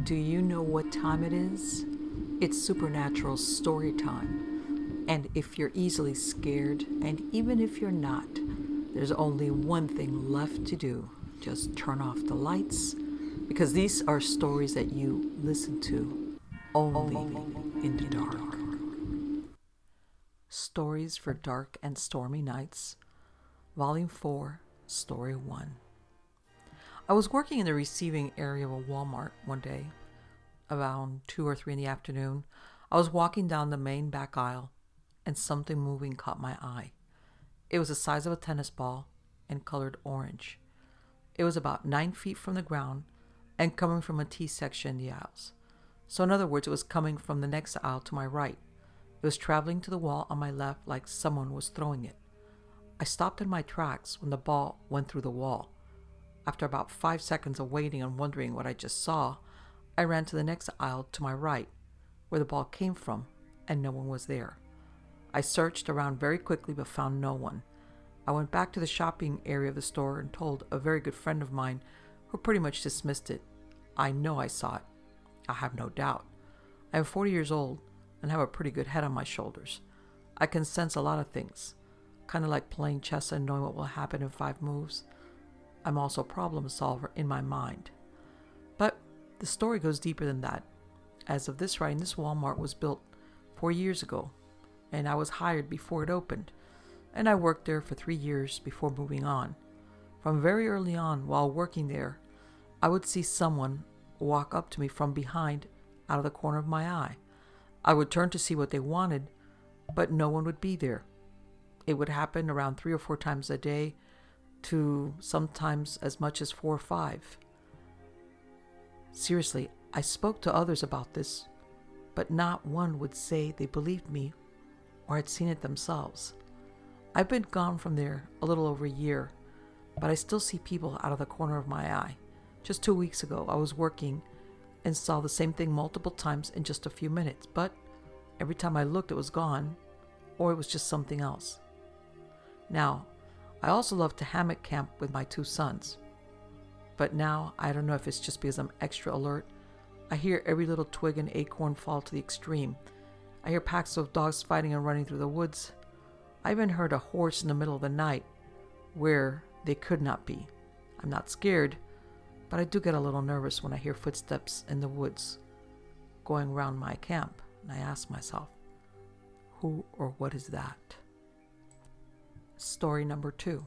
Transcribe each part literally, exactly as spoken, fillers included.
Do you know what time it is? It's supernatural story time. And if you're easily scared, and even if you're not, there's only one thing left to do. Just turn off the lights, because these are stories that you listen to only in the dark. Stories for Dark and Stormy Nights, Volume four, Story one. I was working in the receiving area of a Walmart one day, around two or three in the afternoon. I was walking down the main back aisle, and something moving caught my eye. It was the size of a tennis ball and colored orange. It was about nine feet from the ground and coming from a T-section in the aisles. So in other words, it was coming from the next aisle to my right. It was traveling to the wall on my left like someone was throwing it. I stopped in my tracks when the ball went through the wall. After about five seconds of waiting and wondering what I just saw, I ran to the next aisle to my right, where the ball came from, and no one was there. I searched around very quickly but found no one. I went back to the shopping area of the store and told a very good friend of mine, who pretty much dismissed it. I know I saw it. I have no doubt. I am forty years old and have a pretty good head on my shoulders. I can sense a lot of things, kind of like playing chess and knowing what will happen in five moves. I'm also a problem solver in my mind. But the story goes deeper than that. As of this writing, this Walmart was built four years ago, and I was hired before it opened, and I worked there for three years before moving on. From very early on, while working there, I would see someone walk up to me from behind out of the corner of my eye. I would turn to see what they wanted, but no one would be there. It would happen around three or four times a day, to sometimes as much as four or five. Seriously, I spoke to others about this, but not one would say they believed me or had seen it themselves. I've been gone from there a little over a year, but I still see people out of the corner of my eye. Just two weeks ago, I was working and saw the same thing multiple times in just a few minutes, but every time I looked, it was gone, or it was just something else. Now, I also love to hammock camp with my two sons. But now, I don't know if it's just because I'm extra alert, I hear every little twig and acorn fall to the extreme. I hear packs of dogs fighting and running through the woods. I even heard a horse in the middle of the night where they could not be. I'm not scared, but I do get a little nervous when I hear footsteps in the woods going around my camp, and I ask myself, who or what is that? Story number two.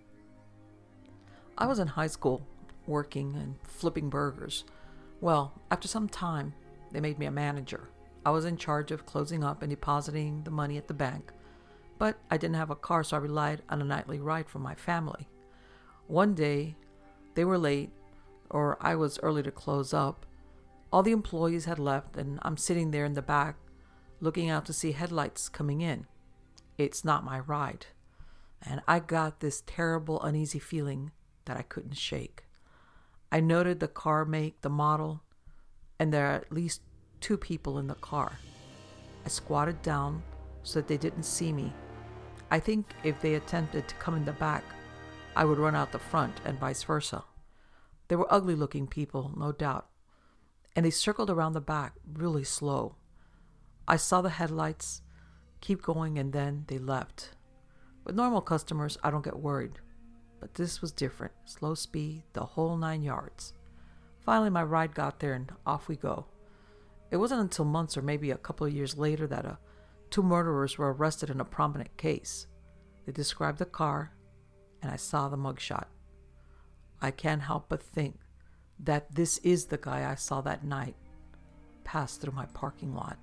I was in high school working and flipping burgers. Well, after some time, they made me a manager. I was in charge of closing up and depositing the money at the bank, but I didn't have a car, so I relied on a nightly ride from my family. One day, they were late, or I was early to close up. All the employees had left, and I'm sitting there in the back, looking out to see headlights coming in. It's not my ride. And I got this terrible, uneasy feeling that I couldn't shake. I noted the car make, the model, and there are at least two people in the car. I squatted down so that they didn't see me. I think if they attempted to come in the back, I would run out the front and vice versa. They were ugly-looking people, no doubt, and they circled around the back really slow. I saw the headlights keep going, and then they left. With normal customers, I don't get worried, but this was different. Slow speed, the whole nine yards. Finally, my ride got there, and off we go. It wasn't until months or maybe a couple of years later that uh, two murderers were arrested in a prominent case. They described the car, and I saw the mugshot. I can't help but think that this is the guy I saw that night pass through my parking lot.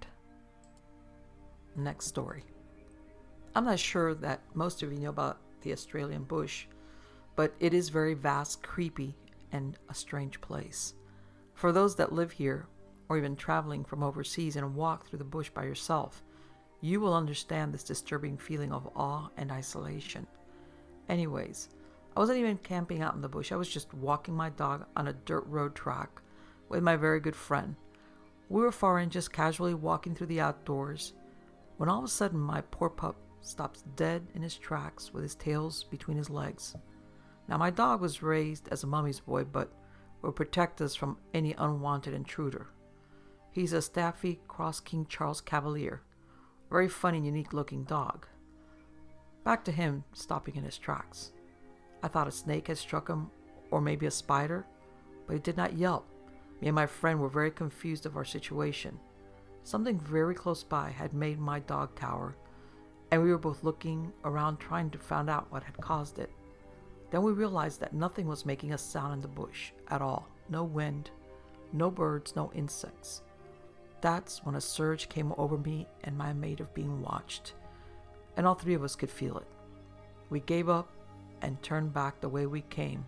Next story. I'm not sure that most of you know about the Australian bush, but it is very vast, creepy, and a strange place. For those that live here, or even traveling from overseas and walk through the bush by yourself, you will understand this disturbing feeling of awe and isolation. Anyways, I wasn't even camping out in the bush. I was just walking my dog on a dirt road track with my very good friend. We were far in, just casually walking through the outdoors, when all of a sudden my poor pup stops dead in his tracks with his tails between his legs. Now, my dog was raised as a mummy's boy, but would protect us from any unwanted intruder. He's a Staffy Cross King Charles Cavalier, a very funny and unique looking dog. Back to him stopping in his tracks. I thought a snake had struck him, or maybe a spider, but he did not yelp. Me and my friend were very confused of our situation. Something very close by had made my dog cower, and we were both looking around trying to find out what had caused it. Then we realized that nothing was making a sound in the bush at all. No wind, no birds, no insects. That's when a surge came over me and my mate of being watched, and all three of us could feel it. We gave up and turned back the way we came,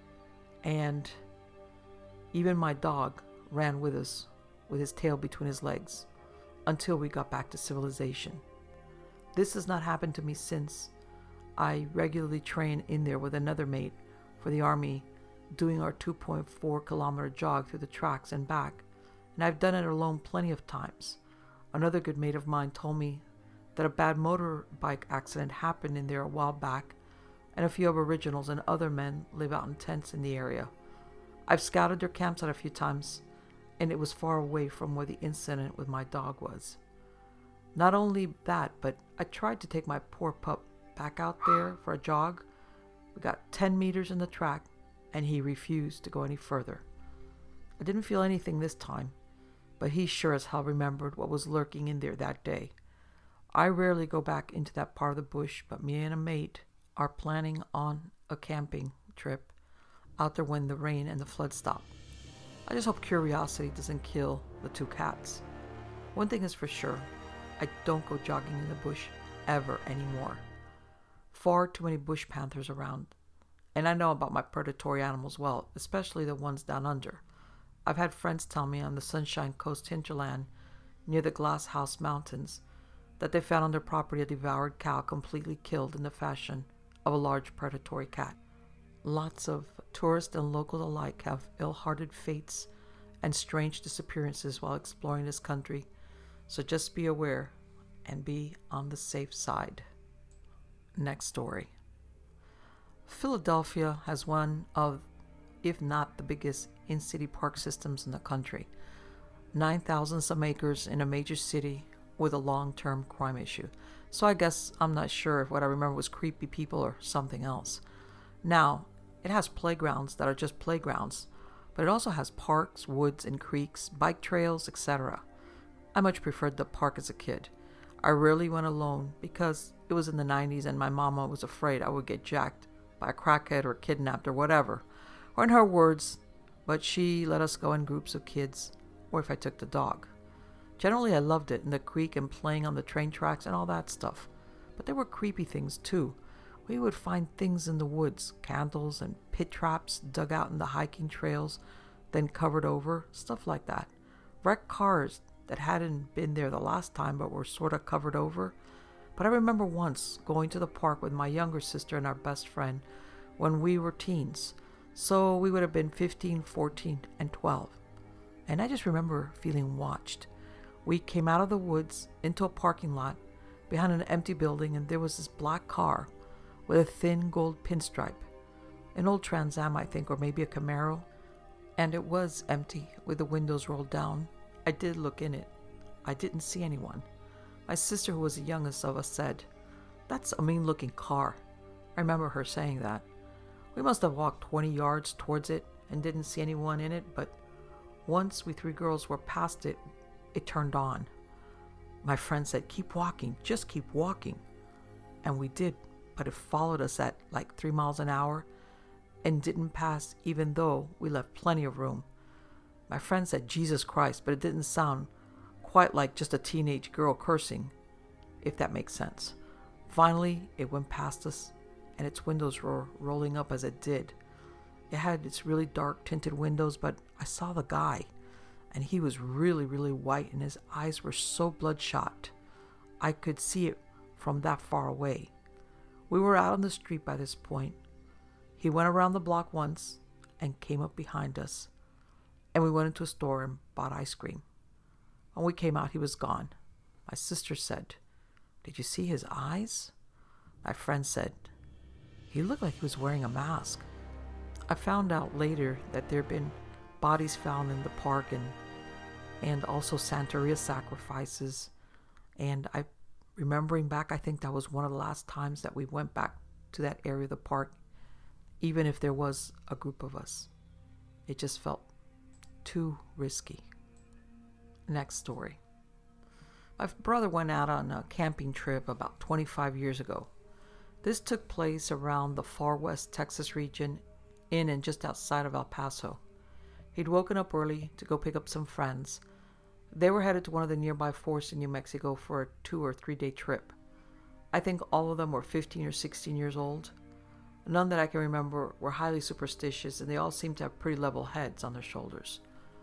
and even my dog ran with us with his tail between his legs until we got back to civilization. This has not happened to me since. I regularly train in there with another mate for the Army, doing our two point four kilometer jog through the tracks and back, and I've done it alone plenty of times. Another good mate of mine told me that a bad motorbike accident happened in there a while back, and a few Aboriginals and other men live out in tents in the area. I've scouted their campsite a few times, and it was far away from where the incident with my dog was. Not only that, but I tried to take my poor pup back out there for a jog. We got ten meters in the track, and he refused to go any further. I didn't feel anything this time, but he sure as hell remembered what was lurking in there that day. I rarely go back into that part of the bush, but me and a mate are planning on a camping trip out there when the rain and the flood stop. I just hope curiosity doesn't kill the two cats. One thing is for sure, I don't go jogging in the bush ever anymore. Far too many bush panthers around, and I know about my predatory animals well, especially the ones down under. I've had friends tell me on the Sunshine Coast hinterland near the Glass House Mountains that they found on their property a devoured cow completely killed in the fashion of a large predatory cat. Lots of tourists and locals alike have ill-hearted fates and strange disappearances while exploring this country, so just be aware and be on the safe side. Next story. Philadelphia has one of, if not the biggest, in-city park systems in the country. nine thousand some acres in a major city with a long-term crime issue. So I guess I'm not sure if what I remember was creepy people or something else. Now, it has playgrounds that are just playgrounds, but it also has parks, woods, and creeks, bike trails, et cetera. I much preferred the park as a kid. I rarely went alone because it was in the nineties and my mama was afraid I would get jacked by a crackhead or kidnapped or whatever. Or in her words, but she let us go in groups of kids, or if I took the dog. Generally, I loved it in the creek and playing on the train tracks and all that stuff. But there were creepy things too. We would find things in the woods, candles and pit traps dug out in the hiking trails, then covered over, stuff like that. Wrecked cars that hadn't been there the last time but were sort of covered over. But I remember once going to the park with my younger sister and our best friend when we were teens. So we would have been fifteen, fourteen, and twelve. And I just remember feeling watched. We came out of the woods into a parking lot behind an empty building, and there was this black car with a thin gold pinstripe. An old Trans Am, I think, or maybe a Camaro. And it was empty with the windows rolled down. I did look in it. I didn't see anyone. My sister, who was the youngest of us, said, "That's a mean-looking car." I remember her saying that. We must have walked twenty yards towards it and didn't see anyone in it, but once we three girls were past it, it turned on. My friend said, "Keep walking, just keep walking." And we did, but it followed us at like three miles an hour and didn't pass even though we left plenty of room. My friend said, "Jesus Christ," but it didn't sound quite like just a teenage girl cursing, if that makes sense. Finally, it went past us, and its windows were rolling up as it did. It had its really dark tinted windows, but I saw the guy, and he was really, really white, and his eyes were so bloodshot. I could see it from that far away. We were out on the street by this point. He went around the block once and came up behind us, and we went into a store and bought ice cream. When we came out, he was gone. My sister said, "Did you see his eyes?" My friend said, "He looked like he was wearing a mask." I found out later that there had been bodies found in the park, and and also Santeria sacrifices. And I, remembering back, I think that was one of the last times that we went back to that area of the park, even if there was a group of us. It just felt too risky. Next story. My brother went out on a camping trip about twenty-five years ago. This took place around the far west Texas region, in and just outside of El Paso. He'd woken up early to go pick up some friends. They were headed to one of the nearby forests in New Mexico for a two or three day trip. I think all of them were fifteen or sixteen years old. None that I can remember were highly superstitious, and they all seemed to have pretty level heads on their shoulders.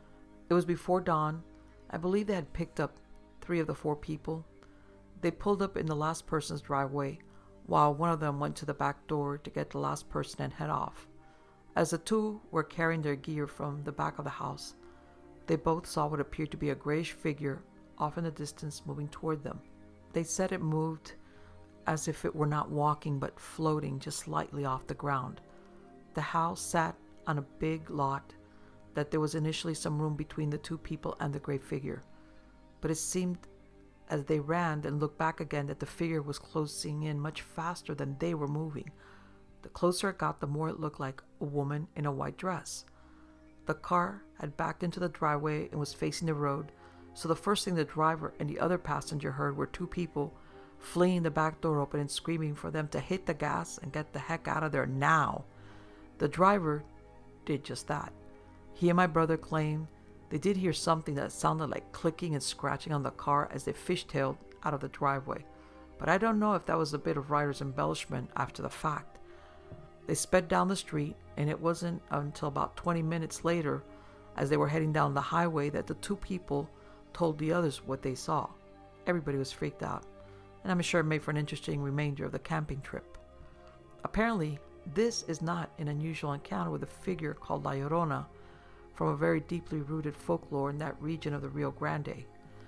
It was before dawn. I believe they had picked up three of the four people. They pulled up in the last person's driveway, while one of them went to the back door to get the last person and head off. As the two were carrying their gear from the back of the house, they both saw what appeared to be a grayish figure off in the distance moving toward them. They said it moved as if it were not walking but floating just slightly off the ground. The house sat on a big lot that there was initially some room between the two people and the gray figure, but it seemed as they ran and looked back again that the figure was closing in much faster than they were moving. The closer it got, the more it looked like a woman in a white dress. The car had backed into the driveway and was facing the road, so the first thing the driver and the other passenger heard were two people fleeing the back door open and screaming for them to hit the gas and get the heck out of there now. The driver did just that. He and my brother claimed they did hear something that sounded like clicking and scratching on the car as they fishtailed out of the driveway, but I don't know if that was a bit of writer's embellishment after the fact. They sped down the street, and it wasn't until about twenty minutes later, as they were heading down the highway, that the two people told the others what they saw. Everybody was freaked out, and I'm sure it made for an interesting remainder of the camping trip. Apparently, this is not an unusual encounter with a figure called La Llorona from a very deeply rooted folklore in that region of the Rio Grande.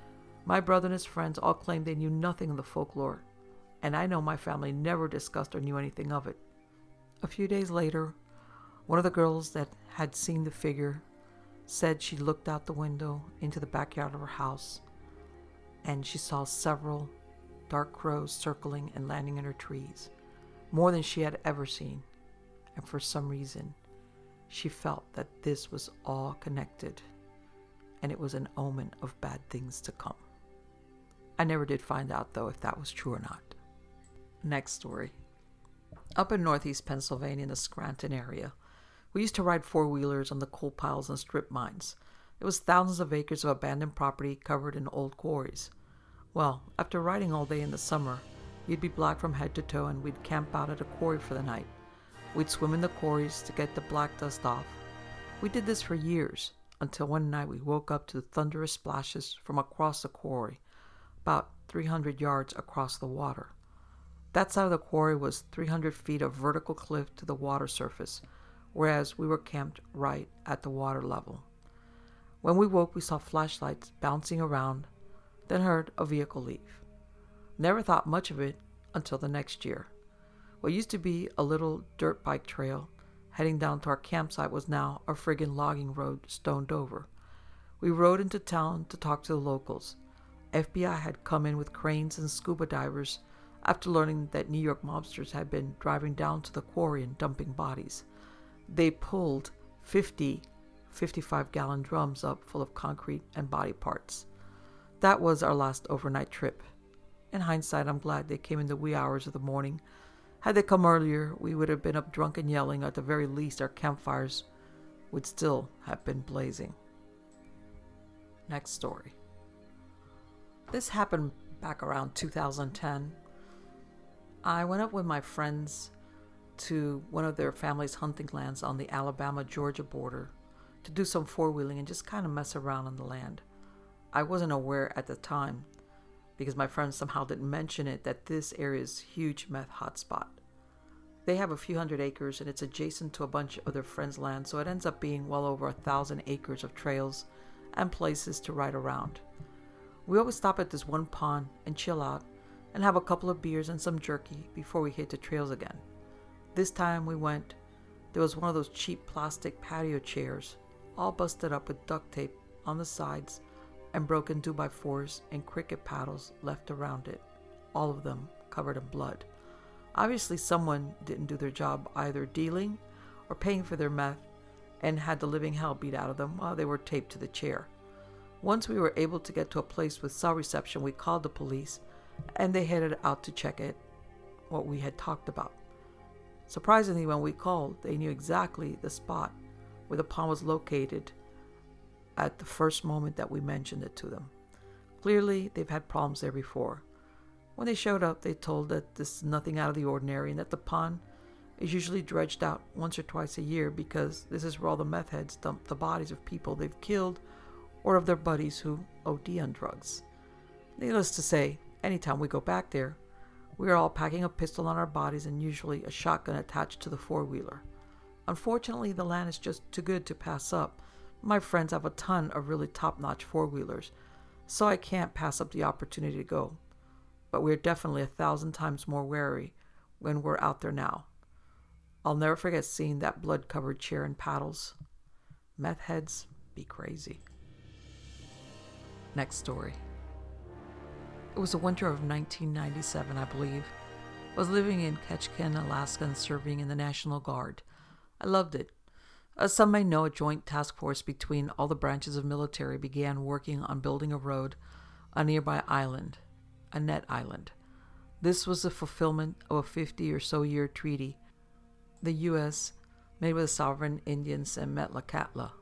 My brother and his friends all claimed they knew nothing of the folklore, and I know my family never discussed or knew anything of it. A few days later, one of the girls that had seen the figure said she looked out the window into the backyard of her house, and she saw several dark crows circling and landing in her trees, more than she had ever seen, and for some reason, she felt that this was all connected, and it was an omen of bad things to come. I never did find out, though, if that was true or not. Next story. Up in northeast Pennsylvania in the Scranton area, we used to ride four-wheelers on the coal piles and strip mines. It was thousands of acres of abandoned property covered in old quarries. Well, after riding all day in the summer, you'd be black from head to toe, and we'd camp out at a quarry for the night. We'd swim in the quarries to get the black dust off. We did this for years, until one night we woke up to thunderous splashes from across the quarry, about three hundred yards across the water. That side of the quarry was three hundred feet of vertical cliff to the water surface, whereas we were camped right at the water level. When we woke, we saw flashlights bouncing around, then heard a vehicle leave. Never thought much of it until the next year. What used to be a little dirt bike trail heading down to our campsite was now a friggin' logging road stoned over. We rode into town to talk to the locals. F B I had come in with cranes and scuba divers after learning that New York mobsters had been driving down to the quarry and dumping bodies. They pulled fifty fifty-five-gallon drums up full of concrete and body parts. That was our last overnight trip. In hindsight, I'm glad they came in the wee hours of the morning. Had they come earlier, we would have been up drunk and yelling. At the very least, our campfires would still have been blazing. Next story. This happened back around two thousand ten. I went up with my friends to one of their family's hunting lands on the Alabama-Georgia border to do some four-wheeling and just kind of mess around on the land. I wasn't aware at the time, because my friends somehow didn't mention it, that this area is a huge meth hotspot. They have a few hundred acres, and it's adjacent to a bunch of their friends' land, so it ends up being well over a thousand acres of trails and places to ride around. We always stop at this one pond and chill out and have a couple of beers and some jerky before we hit the trails again. This time we went, there was one of those cheap plastic patio chairs all busted up with duct tape on the sides and broken two by fours and cricket paddles left around it, all of them covered in blood. Obviously, someone didn't do their job either dealing or paying for their meth and had the living hell beat out of them while they were taped to the chair. Once we were able to get to a place with cell reception, we called the police and they headed out to check it, what we had talked about. Surprisingly, when we called, they knew exactly the spot where the pond was located at the first moment that we mentioned it to them. Clearly, they've had problems there before. When they showed up, they told that this is nothing out of the ordinary and that the pond is usually dredged out once or twice a year because this is where all the meth heads dump the bodies of people they've killed or of their buddies who O D on drugs. Needless to say, anytime we go back there, we are all packing a pistol on our bodies and usually a shotgun attached to the four-wheeler. Unfortunately, the land is just too good to pass up. My friends have a ton of really top-notch four-wheelers, so I can't pass up the opportunity to go. But we're definitely a thousand times more wary when we're out there now. I'll never forget seeing that blood-covered chair and paddles. Meth heads be crazy. Next story. It was the winter of nineteen ninety-seven, I believe. I was living in Ketchikan, Alaska, and serving in the National Guard. I loved it. As some may know, a joint task force between all the branches of military began working on building a road on a nearby island, Annette Island. This was the fulfillment of a fifty or so year treaty the U S made with the sovereign Indians and Metlakatla.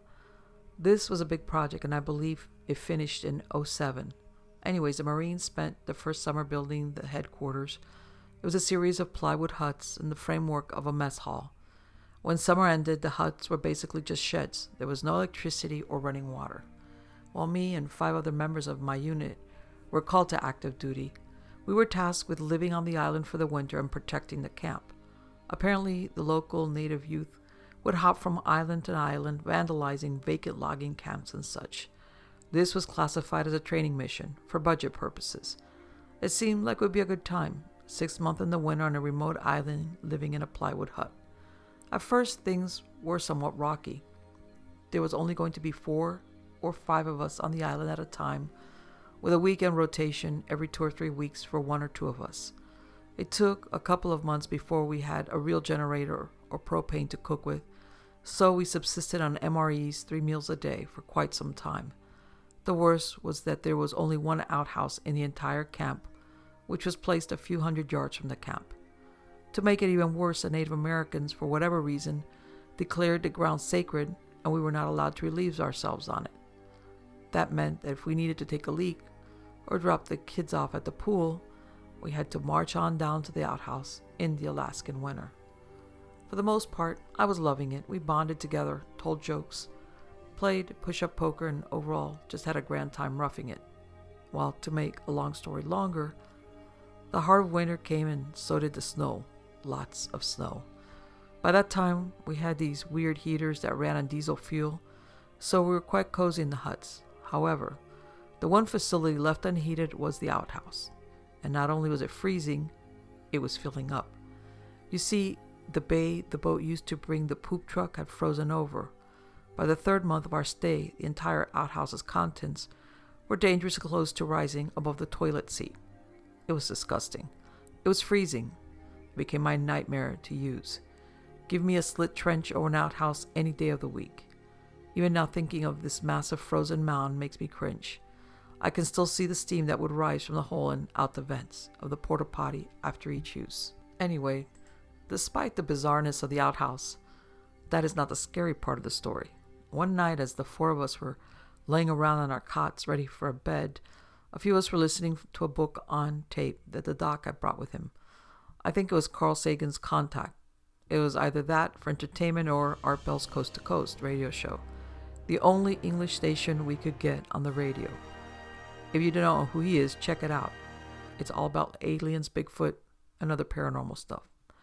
This was a big project, and I believe it finished in oh seven. Anyways, the Marines spent the first summer building the headquarters. It was a series of plywood huts in the framework of a mess hall. When summer ended, the huts were basically just sheds. There was no electricity or running water. While me and five other members of my unit were called to active duty, we were tasked with living on the island for the winter and protecting the camp. Apparently, the local native youth would hop from island to island, vandalizing vacant logging camps and such. This was classified as a training mission for budget purposes. It seemed like it would be a good time, six months in the winter on a remote island living in a plywood hut. At first, things were somewhat rocky. There was only going to be four or five of us on the island at a time, with a weekend rotation every two or three weeks for one or two of us. It took a couple of months before we had a real generator or propane to cook with, so we subsisted on M R Es three meals a day for quite some time. The worst was that there was only one outhouse in the entire camp, which was placed a few hundred yards from the camp. To make it even worse, the Native Americans, for whatever reason, declared the ground sacred, and we were not allowed to relieve ourselves on it. That meant that if we needed to take a leak or drop the kids off at the pool, we had to march on down to the outhouse in the Alaskan winter. For the most part, I was loving it. We bonded together, told jokes, played push-up poker, and overall just had a grand time roughing it. Well, to make a long story longer, the hard winter came and so did the snow. Lots of snow. By that time, we had these weird heaters that ran on diesel fuel, so we were quite cozy in the huts. However, the one facility left unheated was the outhouse. And not only was it freezing, it was filling up. You see, the bay the boat used to bring the poop truck had frozen over. By the third month of our stay, the entire outhouse's contents were dangerously close to rising above the toilet seat. It was disgusting. It was freezing. It became my nightmare to use. Give me a slit trench or an outhouse any day of the week. Even now thinking of this massive frozen mound makes me cringe. I can still see the steam that would rise from the hole and out the vents of the porta potty after each use. Anyway, despite the bizarreness of the outhouse, that is not the scary part of the story. One night, as the four of us were laying around on our cots ready for a bed, a few of us were listening to a book on tape that the doc had brought with him. I think it was Carl Sagan's Contact. It was either that for entertainment or Art Bell's Coast to Coast radio show, the only English station we could get on the radio. If you don't know who he is, check it out. It's all about aliens, Bigfoot, and other paranormal stuff.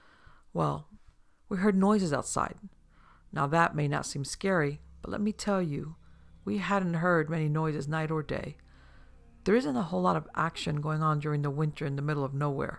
Well, we heard noises outside. Now that may not seem scary, but let me tell you, we hadn't heard many noises night or day. There isn't a whole lot of action going on during the winter in the middle of nowhere.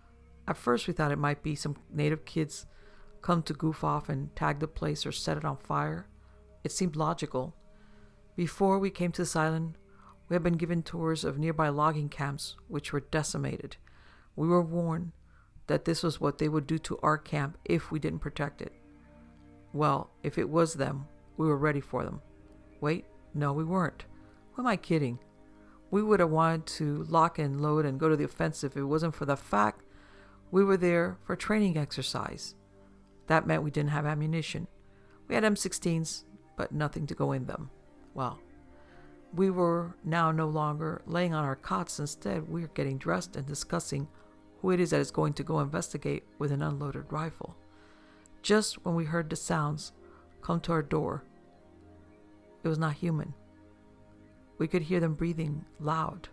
At first we thought it might be some native kids come to goof off and tag the place or set it on fire. It seemed logical. Before we came to this island, we had been given tours of nearby logging camps, which were decimated. We were warned that this was what they would do to our camp if we didn't protect it. Well, if it was them, we were ready for them. Wait, no, we weren't. Who am I kidding? We would have wanted to lock and load and go to the offensive if it wasn't for the fact we were there for training exercise. That meant we didn't have ammunition. We had M sixteens, but nothing to go in them. Well, we were now no longer laying on our cots. Instead, we were getting dressed and discussing who it is that is going to go investigate with an unloaded rifle. Just when we heard the sounds come to our door, it was not human. We could hear them breathing loud.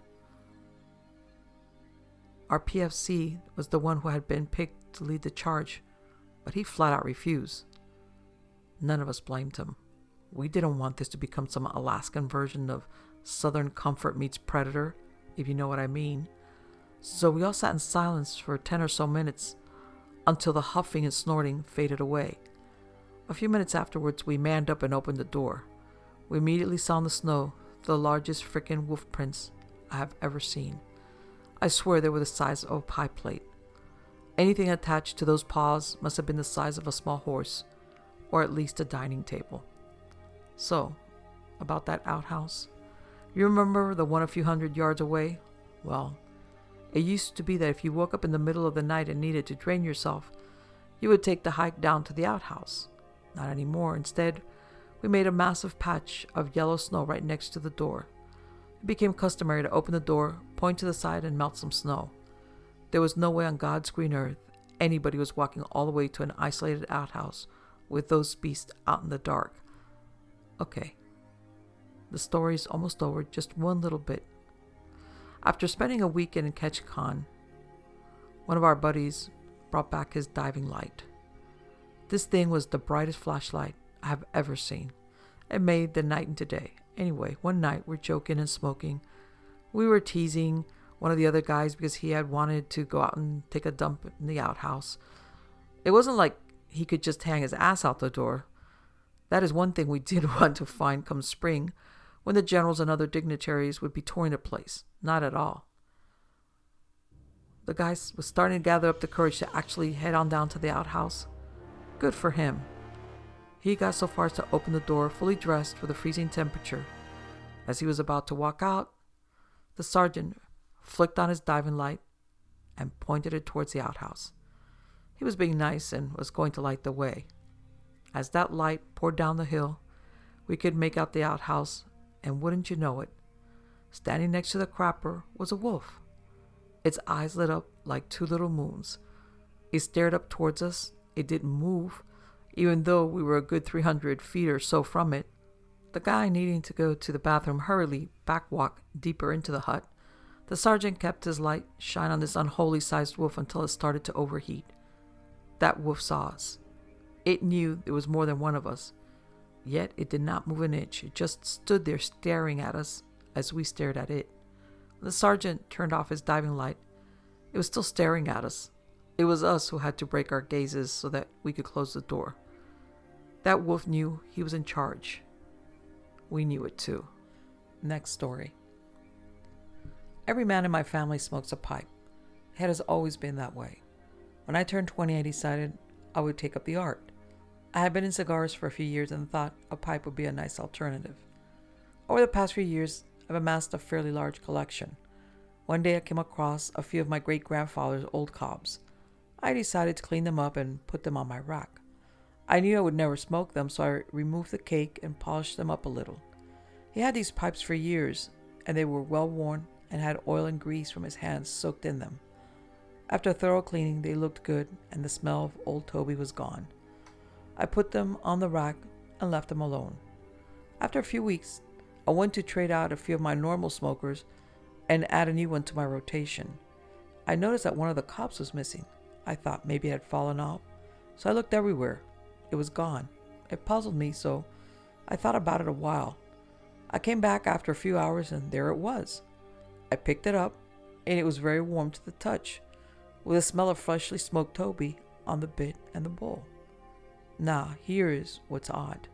Our P F C was the one who had been picked to lead the charge, but he flat out refused. None of us blamed him. We didn't want this to become some Alaskan version of Southern Comfort meets Predator, if you know what I mean. So we all sat in silence for ten or so minutes until the huffing and snorting faded away. A few minutes afterwards, we manned up and opened the door. We immediately saw in the snow the largest frickin' wolf prints I have ever seen. I swear they were the size of a pie plate. Anything attached to those paws must have been the size of a small horse, or at least a dining table. So, about that outhouse. You remember the one a few hundred yards away? Well, it used to be that if you woke up in the middle of the night and needed to drain yourself, you would take the hike down to the outhouse. Not anymore. Instead, we made a massive patch of yellow snow right next to the door. It became customary to open the door, point to the side, and melt some snow. There was no way on God's green earth anybody was walking all the way to an isolated outhouse with those beasts out in the dark. Okay, the story's almost over, just one little bit. After spending a weekend in Ketchikan, one of our buddies brought back his diving light. This thing was the brightest flashlight I have ever seen. It made the night into day. Anyway, one night we're joking and smoking. We were teasing one of the other guys because he had wanted to go out and take a dump in the outhouse. It wasn't like he could just hang his ass out the door. That is one thing we did want to find come spring, when the generals and other dignitaries would be touring the place. Not at all. The guy was starting to gather up the courage to actually head on down to the outhouse. Good for him. He got so far as to open the door, fully dressed for the freezing temperature. As he was about to walk out, the sergeant flicked on his diving light and pointed it towards the outhouse. He was being nice and was going to light the way. As that light poured down the hill, we could make out the outhouse, and wouldn't you know it, standing next to the crapper was a wolf. Its eyes lit up like two little moons. It stared up towards us. It didn't move, even though we were a good three hundred feet or so from it. The guy needing to go to the bathroom hurriedly backwalked deeper into the hut. The sergeant kept his light shine on this unholy-sized wolf until it started to overheat. That wolf saw us. It knew there was more than one of us. Yet it did not move an inch. It just stood there staring at us as we stared at it. When the sergeant turned off his diving light, it was still staring at us. It was us who had to break our gazes so that we could close the door. That wolf knew he was in charge. We knew it too. Next story. Every man in my family smokes a pipe. It has always been that way. When I turned twenty, I decided I would take up the art. I had been in cigars for a few years and thought a pipe would be a nice alternative. Over the past few years, I've amassed a fairly large collection. One day I came across a few of my great-grandfather's old cobs. I decided to clean them up and put them on my rack. I knew I would never smoke them, so I removed the cake and polished them up a little. He had these pipes for years, and they were well worn and had oil and grease from his hands soaked in them. After a thorough cleaning, they looked good, and the smell of old Toby was gone. I put them on the rack and left them alone. After a few weeks, I went to trade out a few of my normal smokers and add a new one to my rotation. I noticed that one of the cobs was missing. I thought maybe it had fallen off, so I looked everywhere. It was gone. It puzzled me, so I thought about it a while. I came back after a few hours, and there it was. I picked it up, and it was very warm to the touch, with a smell of freshly smoked Toby on the bit and the bowl. Now, here is what's odd.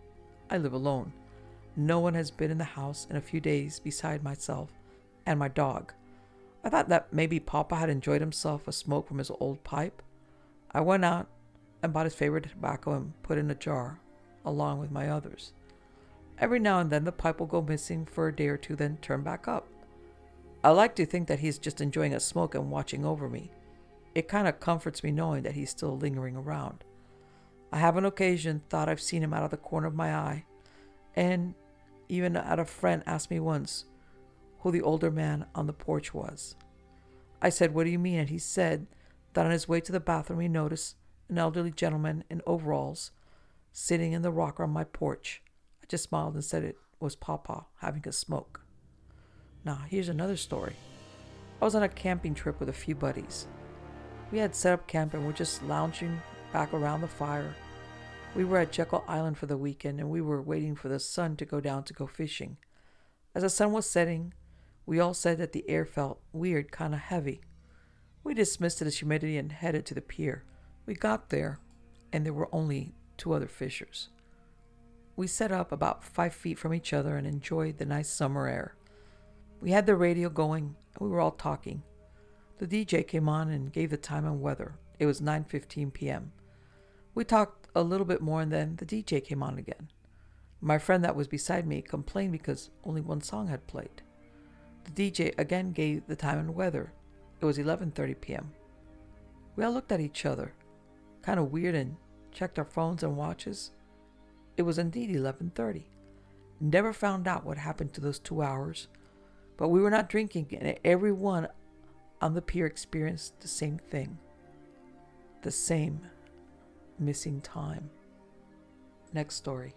I live alone. No one has been in the house in a few days beside myself and my dog. I thought that maybe Papa had enjoyed himself a smoke from his old pipe. I went out and bought his favorite tobacco and put it in a jar, along with my others. Every now and then the pipe will go missing for a day or two, then turn back up. I like to think that he's just enjoying a smoke and watching over me. It kind of comforts me knowing that he's still lingering around. I have on occasion thought I've seen him out of the corner of my eye, and even had a friend ask me once who the older man on the porch was. I said, "What do you mean?" And he said that on his way to the bathroom he noticed an elderly gentleman in overalls sitting in the rocker on my porch. I just smiled and said it was Papa having a smoke. Now, here's another story. I was on a camping trip with a few buddies. We had set up camp and were just lounging back around the fire. We were at Jekyll Island for the weekend, and we were waiting for the sun to go down to go fishing. As the sun was setting, we all said that the air felt weird, kind of heavy. We dismissed it as humidity and headed to the pier. We got there, and there were only two other fishers. We set up about five feet from each other and enjoyed the nice summer air. We had the radio going, and we were all talking. The D J came on and gave the time and weather. It was nine fifteen p.m. We talked a little bit more, and then the D J came on again. My friend that was beside me complained because only one song had played. The D J again gave the time and weather. It was eleven thirty p.m. We all looked at each other, kind of weird, and checked our phones and watches. It was indeed eleven thirty. Never found out what happened to those two hours, but we were not drinking, and everyone on the pier experienced the same thing. The same missing time. Next story.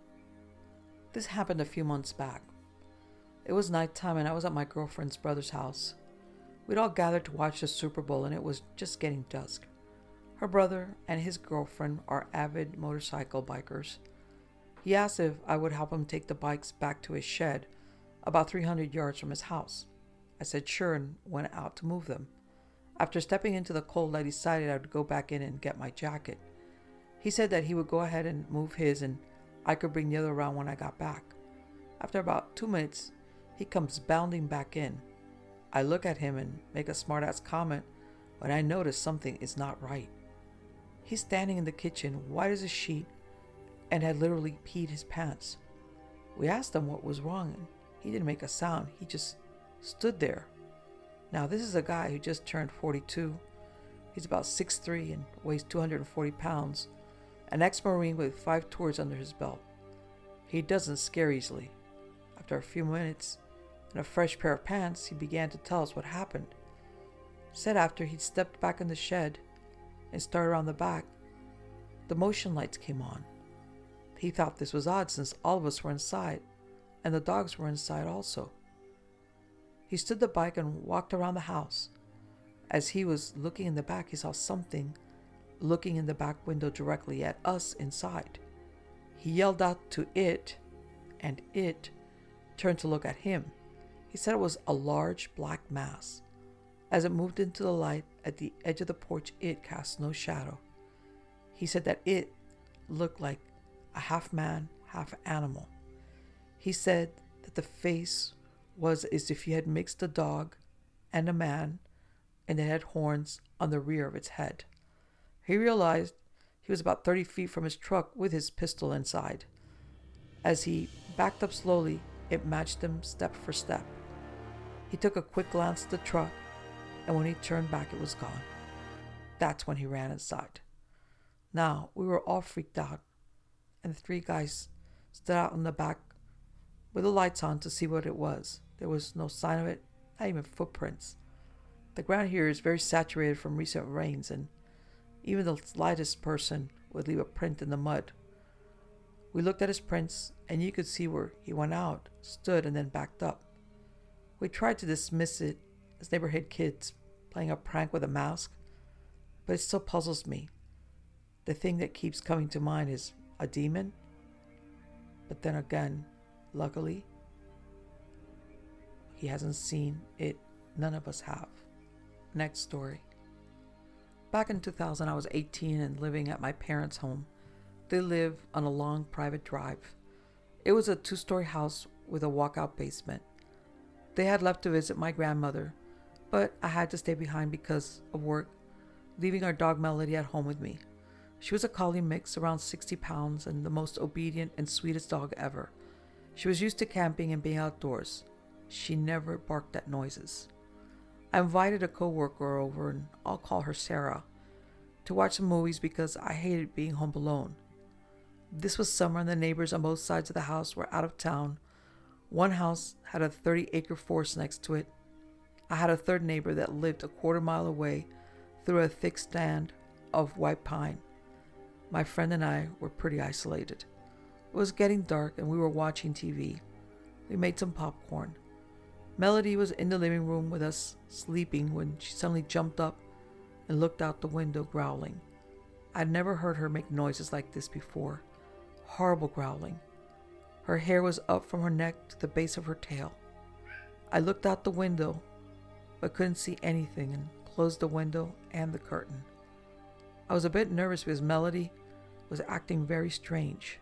This happened a few months back. It was nighttime and I was at my girlfriend's brother's house. We'd all gathered to watch the Super Bowl and it was just getting dusk. Her brother and his girlfriend are avid motorcycle bikers. He asked if I would help him take the bikes back to his shed, about three hundred yards from his house. I said sure and went out to move them. After stepping into the cold, I decided I would go back in and get my jacket. He said that he would go ahead and move his and I could bring the other around when I got back. After about two minutes, he comes bounding back in. I look at him and make a smart-ass comment when I notice something is not right. He's standing in the kitchen, white as a sheet, and had literally peed his pants. We asked him what was wrong, and he didn't make a sound. He just stood there. Now, this is a guy who just turned forty-two. He's about six foot three and weighs two hundred forty pounds, an ex-Marine with five tours under his belt. He doesn't scare easily. After a few minutes and a fresh pair of pants, he began to tell us what happened. Said after he'd stepped back in the shed and started around the back, the motion lights came on. He thought this was odd since all of us were inside, and the dogs were inside also. He stood the bike and walked around the house. As he was looking in the back, he saw something looking in the back window directly at us inside. He yelled out to it, and it turned to look at him. He said it was a large black mass. As it moved into the light at the edge of the porch, it cast no shadow. He said that it looked like a half man, half animal. He said that the face was as if you had mixed a dog and a man, and it had horns on the rear of its head. He realized he was about thirty feet from his truck with his pistol inside. As he backed up slowly, it matched him step for step. He took a quick glance at the truck, and when he turned back, it was gone. That's when he ran inside. Now, we were all freaked out, and the three guys stood out in the back with the lights on to see what it was. There was no sign of it, not even footprints. The ground here is very saturated from recent rains, and even the slightest person would leave a print in the mud. We looked at his prints, and you could see where he went out, stood, and then backed up. We tried to dismiss it as neighborhood kids playing a prank with a mask, but it still puzzles me. The thing that keeps coming to mind is a demon, but then again, luckily, he hasn't seen it. None of us have. Next story. Back in two thousand, I was eighteen and living at my parents' home. They live on a long private drive. It was a two-story house with a walkout basement. They had left to visit my grandmother, but I had to stay behind because of work, leaving our dog Melody at home with me. She was a collie mix, around sixty pounds, and the most obedient and sweetest dog ever. She was used to camping and being outdoors. She never barked at noises. I invited a coworker over, and I'll call her Sarah, to watch some movies because I hated being home alone. This was summer and the neighbors on both sides of the house were out of town. One house had a thirty-acre forest next to it. I had a third neighbor that lived a quarter mile away through a thick stand of white pine. My friend and I were pretty isolated. It was getting dark and we were watching T V. We made some popcorn. Melody was in the living room with us, sleeping, when she suddenly jumped up and looked out the window, growling. I'd never heard her make noises like this before. Horrible growling. Her hair was up from her neck to the base of her tail. I looked out the window, but couldn't see anything, and closed the window and the curtain. I was a bit nervous because Melody was acting very strange.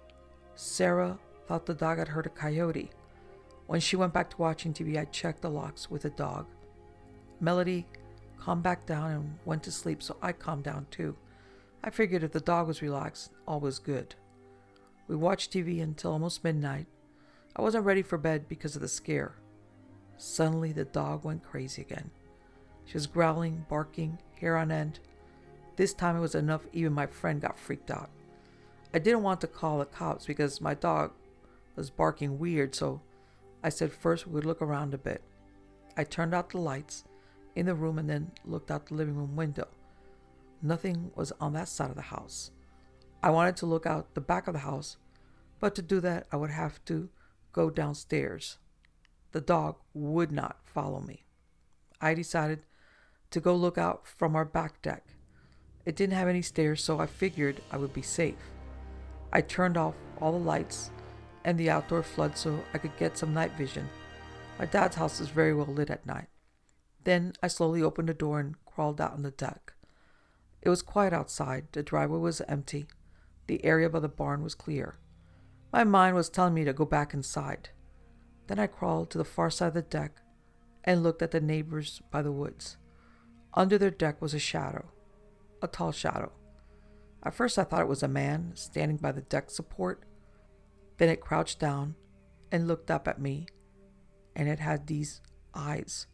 Sarah thought the dog had heard a coyote. When she went back to watching T V, I checked the locks with the dog. Melody calmed back down and went to sleep, so I calmed down too. I figured if the dog was relaxed, all was good. We watched T V until almost midnight. I wasn't ready for bed because of the scare. Suddenly, the dog went crazy again. She was growling, barking, hair on end. This time it was enough even my friend got freaked out. I didn't want to call the cops because my dog was barking weird, so I said first we would look around a bit. I turned out the lights in the room and then looked out the living room window. Nothing was on that side of the house. I wanted to look out the back of the house, but to do that I would have to go downstairs. The dog would not follow me. I decided to go look out from our back deck. It didn't have any stairs, so I figured I would be safe. I turned off all the lights and the outdoor flood so I could get some night vision. My dad's house is very well lit at night. Then I slowly opened the door and crawled out on the deck. It was quiet outside. The driveway was empty. The area by the barn was clear. My mind was telling me to go back inside. Then I crawled to the far side of the deck and looked at the neighbors by the woods. Under their deck was a shadow, a tall shadow. At first I thought it was a man standing by the deck support. Then it crouched down and looked up at me, and it had these eyes.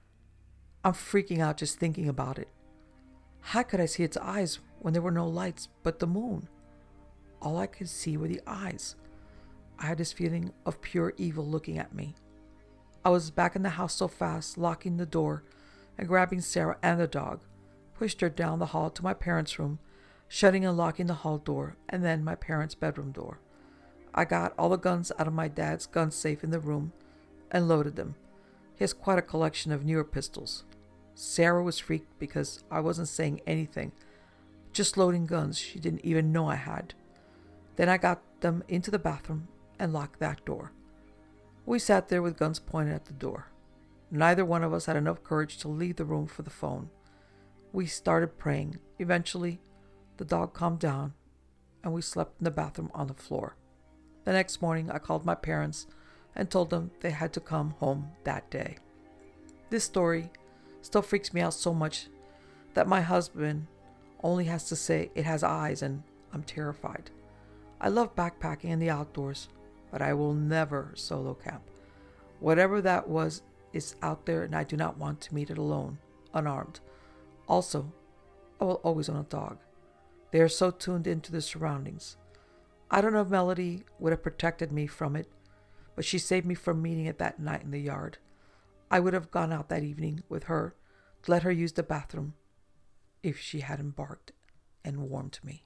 I'm freaking out just thinking about it. How could I see its eyes when there were no lights but the moon? All I could see were the eyes. I had this feeling of pure evil looking at me. I was back in the house so fast, locking the door and grabbing Sarah and the dog, pushed her down the hall to my parents' room, shutting and locking the hall door and then my parents' bedroom door. I got all the guns out of my dad's gun safe in the room and loaded them. He has quite a collection of newer pistols. Sarah was freaked because I wasn't saying anything, just loading guns she didn't even know I had. Then I got them into the bathroom and locked that door. We sat there with guns pointed at the door. Neither one of us had enough courage to leave the room for the phone. We started praying. Eventually, the dog calmed down and we slept in the bathroom on the floor. The next morning, I called my parents and told them they had to come home that day. This story still freaks me out so much that my husband only has to say it has eyes and I'm terrified. I love backpacking in the outdoors, but I will never solo camp. Whatever that was is out there and I do not want to meet it alone, unarmed. Also, I will always own a dog. They are so tuned into the surroundings. I don't know if Melody would have protected me from it, but she saved me from meeting it that night in the yard. I would have gone out that evening with her to let her use the bathroom if she hadn't barked and warned me.